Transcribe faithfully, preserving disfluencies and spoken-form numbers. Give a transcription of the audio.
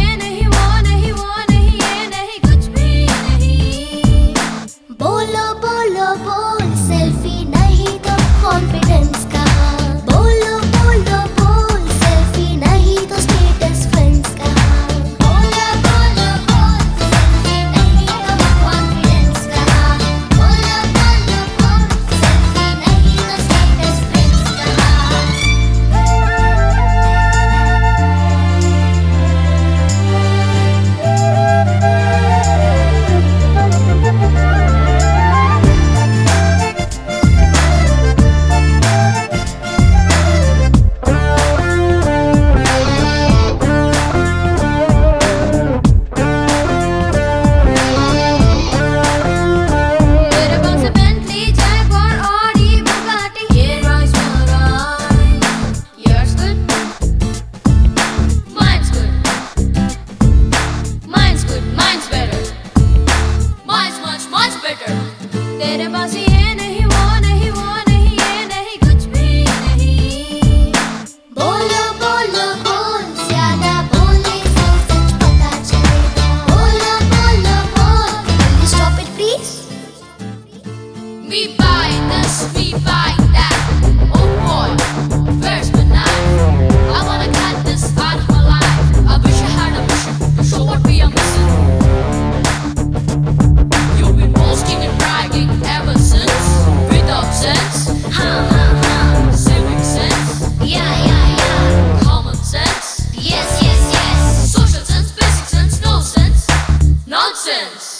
ये नहीं वो नहीं वो नहीं ये नहीं कुछ भी नहीं। बोलो बोलो बोल सेल्फी नहीं तो कॉन्फिडेंस कहाँ। बोलो बोलो बोल सेल्फी नहीं तो स्टेटस फ्रेंड्स कहाँ। बोलो बोलो बोल सेल्फी नहीं तो कॉन्फिडेंस कहाँ। बोलो बोलो बोल सेल्फी नहीं तो स्टेटस फ्रेंड्स कहाँ। तेरे पास है Bentley, Jaguar, Audi, Bugatti, ये Rolls Royce. Yours good? Mine's good. Mine's good. Mine's better. Mine's much much better. तेरे पास ये नहीं वो नहीं वो नहीं ये नहीं कुछ भी नहीं। बोलो बोलो बोल ज्यादा बोले तो सच पता चलेगा। बोलो बोलो बोल Will you stop it please? Me buy this, me buy that. Oh boy, where's my knife? I wanna cut this out of my life. I wish I had a mission to show what we are missing. You've been boasting and bragging ever since, without sense, Ha ha ha. civic sense, Yeah yeah yeah. common sense, Yes yes yes. social sense, basic sense, no sense, nonsense.